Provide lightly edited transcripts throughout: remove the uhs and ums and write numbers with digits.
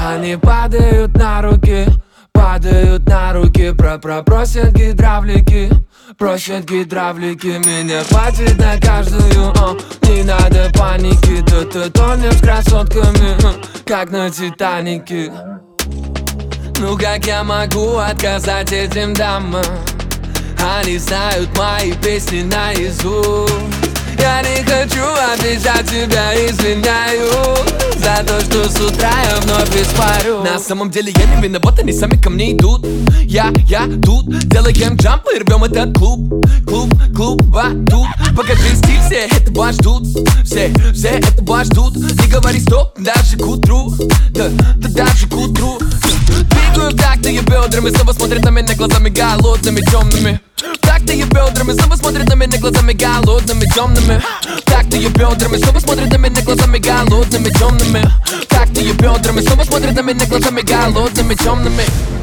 Они падают на руки, просят гидравлики, меня хватит на каждую, не надо паники. Ты тонешь с красотками, как на Титанике. Ну как я могу отказать этим дамам? Они знают мои песни наизусть. Я не хочу обижать тебя, извиняюсь за то, что с утра я вновь испарю. На самом деле я не виноват, они сами ко мне идут. Я тут, делаем джамп и рвем этот клуб тут. Покажи стиль, все этого ждут. Все этого ждут. Не говори стоп, даже к утру. Да даже к утру. Двигаю тактые бедрами, снова смотрят на меня глазами голодными, темными. Тактые бедрами, снова смотрят на меня глазами голодными, темными. Тактые бедрами, снова смотрят на меня глазами голодными, темными. Тактые бедрами, снова смотрят на меня глазами голодными, темными.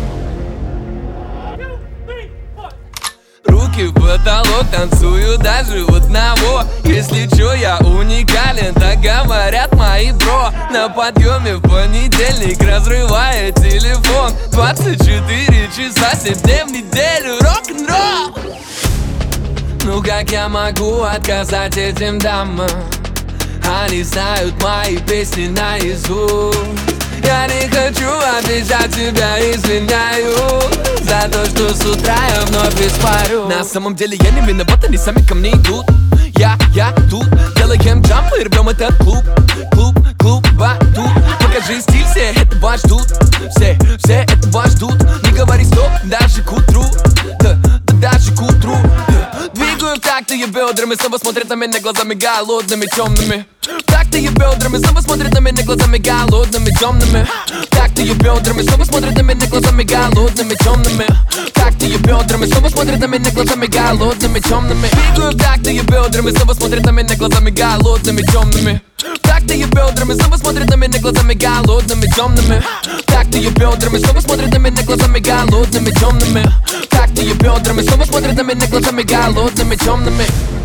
Руки в потолок, танцую даже в одного. Если чё, я уникален, так говорят мои бро. На подъеме в понедельник, разрывая телефон. 24 часа, 7 дней в неделю, рок-н-ролл. Ну как я могу отказать этим дамам? Они знают мои песни наизусть. Я не хочу обижать тебя, извиняюсь за то, что с утра я вновь испарю. На самом деле я не виноват, они сами ко мне идут. Я тут, делаем джамп и рвем этот клуб тут. Покажи стиль, все этого ждут. Все этого ждут. Не говори стоп, даже к утру. Да даже к утру. Двигаю тактые бедрами, снова смотрят на меня глазами голодными, темными. Тактые бедрами, снова смотрят на меня глазами голодными, темными. Тактые бедрами, снова смотрят на меня глазами голодными, темными. Тактые бедрами, снова смотрят на меня глазами голодными, темными. Двигаю тактые бедрами, снова смотрят на меня глазами голодными, темными. Тактые бедрами, снова смотрят на меня глазами голодными, темными. Тактые бедрами, снова смотрят на меня глазами голодными, темными. Тактые бедрами, снова смотрят на меня глазами голодными, темными.